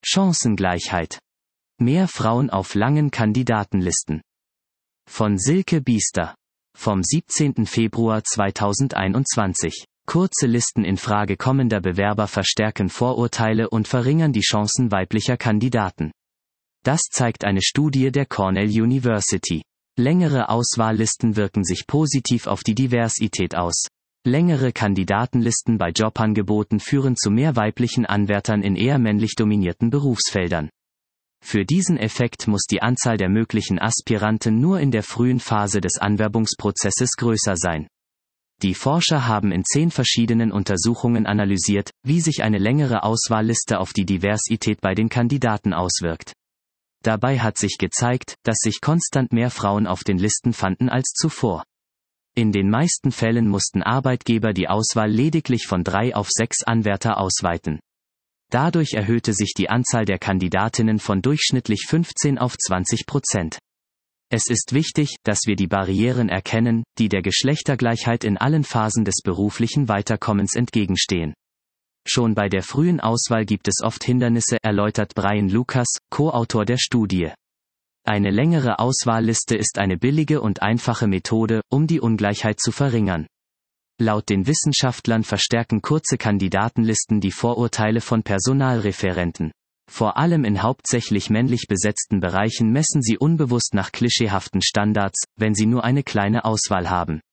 Chancengleichheit. Mehr Frauen auf langen Kandidatenlisten. Von Silke Biester. Vom 17. Februar 2021. Kurze Listen in Frage kommender Bewerber verstärken Vorurteile und verringern die Chancen weiblicher Kandidaten. Das zeigt eine Studie der Cornell University. Längere Auswahllisten wirken sich positiv auf die Diversität aus. Längere Kandidatenlisten bei Jobangeboten führen zu mehr weiblichen Anwärtern in eher männlich dominierten Berufsfeldern. Für diesen Effekt muss die Anzahl der möglichen Aspiranten nur in der frühen Phase des Anwerbungsprozesses größer sein. Die Forscher haben in 10 verschiedenen Untersuchungen analysiert, wie sich eine längere Auswahlliste auf die Diversität bei den Kandidaten auswirkt. Dabei hat sich gezeigt, dass sich konstant mehr Frauen auf den Listen fanden als zuvor. In den meisten Fällen mussten Arbeitgeber die Auswahl lediglich von 3 auf 6 Anwärter ausweiten. Dadurch erhöhte sich die Anzahl der Kandidatinnen von durchschnittlich 15 auf 20%. Es ist wichtig, dass wir die Barrieren erkennen, die der Geschlechtergleichheit in allen Phasen des beruflichen Weiterkommens entgegenstehen. Schon bei der frühen Auswahl gibt es oft Hindernisse, erläutert Brian Lucas, Co-Autor der Studie. Eine längere Auswahlliste ist eine billige und einfache Methode, um die Ungleichheit zu verringern. Laut den Wissenschaftlern verstärken kurze Kandidatenlisten die Vorurteile von Personalreferenten. Vor allem in hauptsächlich männlich besetzten Bereichen messen sie unbewusst nach klischeehaften Standards, wenn sie nur eine kleine Auswahl haben.